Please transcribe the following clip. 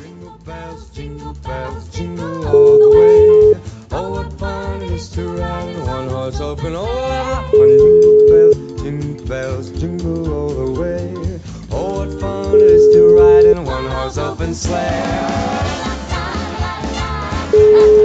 Jingle bells, jingle all the way. Oh, what fun it is to ride in a one-horse open. Oh, jingle bells, jingle all the way. Oh, what fun it is to ride in a one-horse open sleigh.